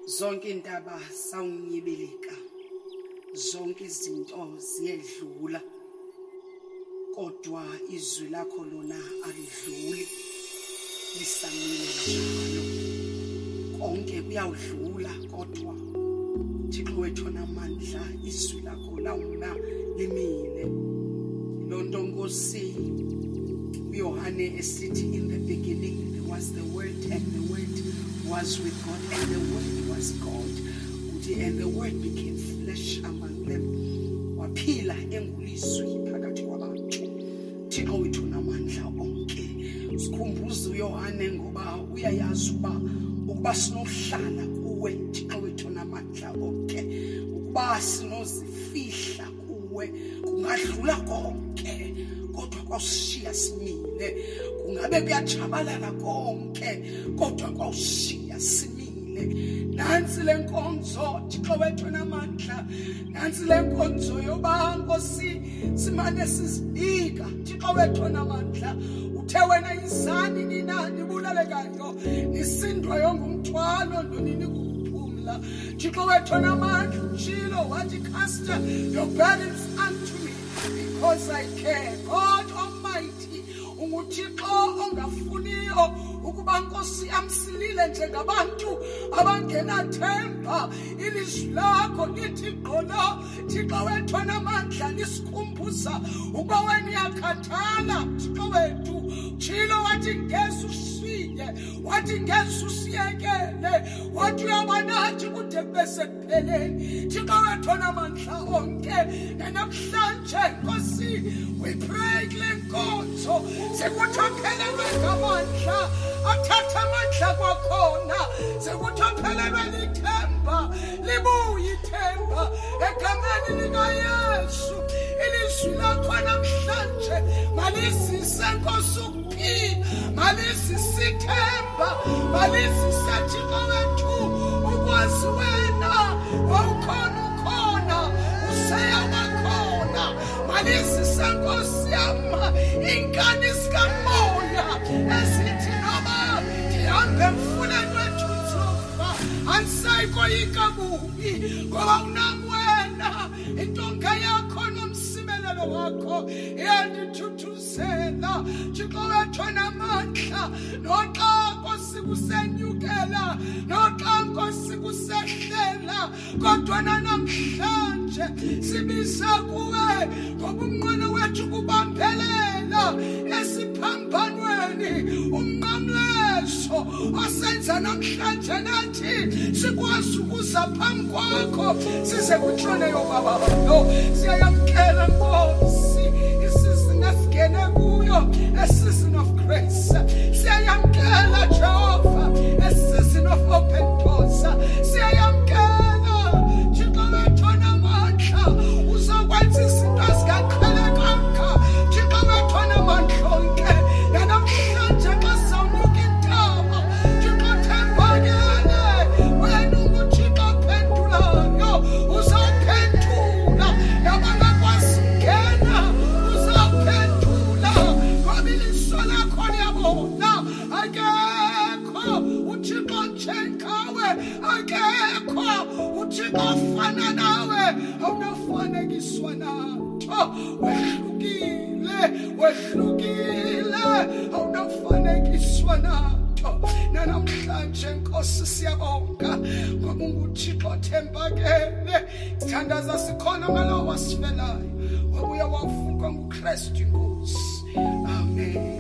zonke indaba sawunyibilika, zonke izinto ziyedlula, kodwa izwi lakho lona alidluli, lisamile njalo. Konke kuyawudlula, kodwa Thixo wethu namandla izwi lakho lawuna limile. Lonto Nkosi uYohane esithi, in the beginning there was the word, and the word was with God, and the word was God. Uthi, and the word became flesh among them. Waphila engulizwi phakathi kwabantu. Thixo wethu namandla onke. Sikhumbuze uYohane ngoba uyayazi ukuba sinohlala kuwe Thixo wethu namandla onke. Ukuba sinozifihla kuwe kungadlula konke, kodwa kwawushiya simile. Kungabe kuyajabalala konke, kodwa kwawushiya simile. Nansi lenkonzo Thixo wethu namandla, nansi lenkonzo yoba Nkosi simane sizibika Thixo wethu namandla. Uthe wena izani ninani bulalekayo, nisindwa yongumthwalo ndonini kuphumla. Thixo wethu namandla utshilo wathi, cast your burdens unto me because I care. God Almighty, unguThixo ongafuniyo ukuba Nkosi amsilile njengabantu abangenathemba. Ilizwi lakho lithi gqolo Thixo wethu namandla lisikhumbuza ukuba wena uyakhathala Thixo wethu. Tshilo wathi ngeze ushiye, wathi ngeze usiyekele, wathi uyabanathi kude bese kupheleni. Thixo wethu namandla onke, namhlanje Nkosi we pray kule nkonzo sekuthophelelwe ngamandla athatha amandla kwakhona, sekuthophelelwe lithemba, libuye ithemba egameni likaYesu. Ilizwi lakho namhlanje malisise Nkosi ukuphila, malisise ithemba, malisise Thixo wethu ukwazi wena ukhona useyabakhona. Malisise Nkosi yama inkani zikamoya ezithi noma ndihambe emfuleni wethuthumba andisayikolika kubi, ngoba unamwena intonga yakho nomsimelelo wakho iyandithuthuzela. Thixo wethu namandla, noxa Nkosi kusenyukela, noxa Nkosi kusehlela, kodwa namhlanje sibisa kuwe ngoba umnqweno wethu kubambelela esiphambanweni. Umnqamleso osenza namhlanje nathi sikwazi ukuza phambi kwakho size kutshone yobaba. Siyayamkela Nkosi isizini esigene kuyo, a season of grace. Siyayamkela Jehova, a season of open doors. Siyayamkela Thixo wethu namandla, uzokwenza izinto ezingaqhelekanga Thixo wethu namandla onke. Namhlanje xa sawunyuka intaba Thixo thembakele, wena unguThixo ophendulayo, uzawuphendula. Nabangakwazi ukungena uzawuphendula, ngoba ilizwi lakho liyabona. Akekho uThixo njengawe, akekho uThixo ofana nawe, awunafanekiswa natho. Wehlukile, awunafanekiswa natho. Namhlanje Nkosi siyabonga ngoba unguThixo othembakele. Sithandaza sikhona ngalawo wasifelayo, wabuya wavuka nguKristu Nkosi. Amen.